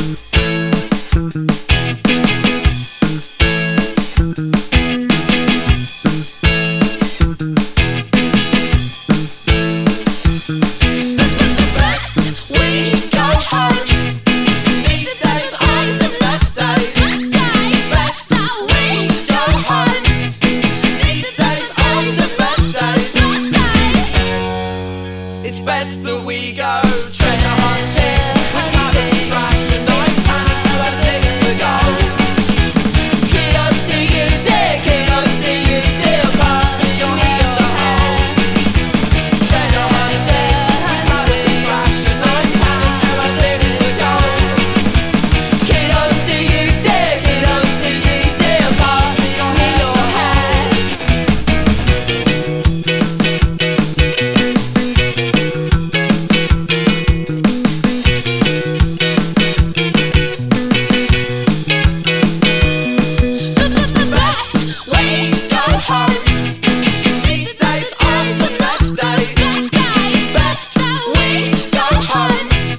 It's best that we go treasure hunting. We're tired of trash and I'm planning for a sing for gold. Kudos to you, dear, kudos to you, dear. Pass me your hand to hold. Treasure hunting. We're tired of trash and I'm planning for a sing for gold. Kudos to you, dear, kudos to you, dear. Pass me your hand to hold.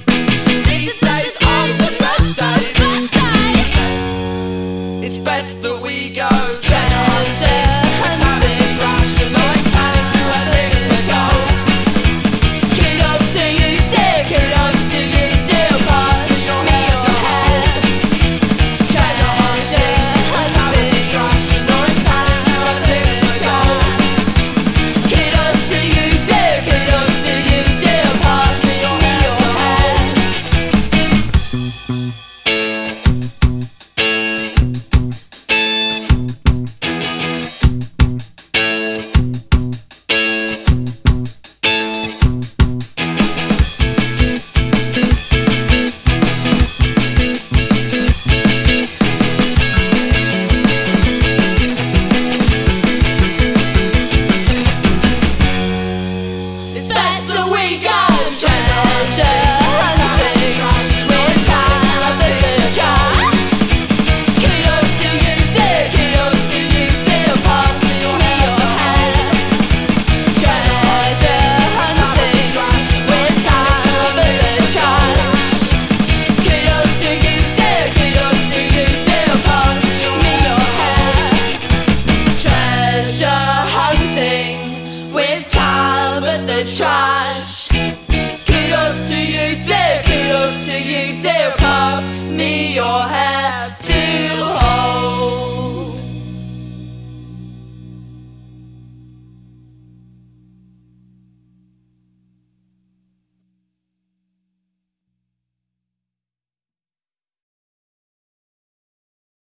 It's best that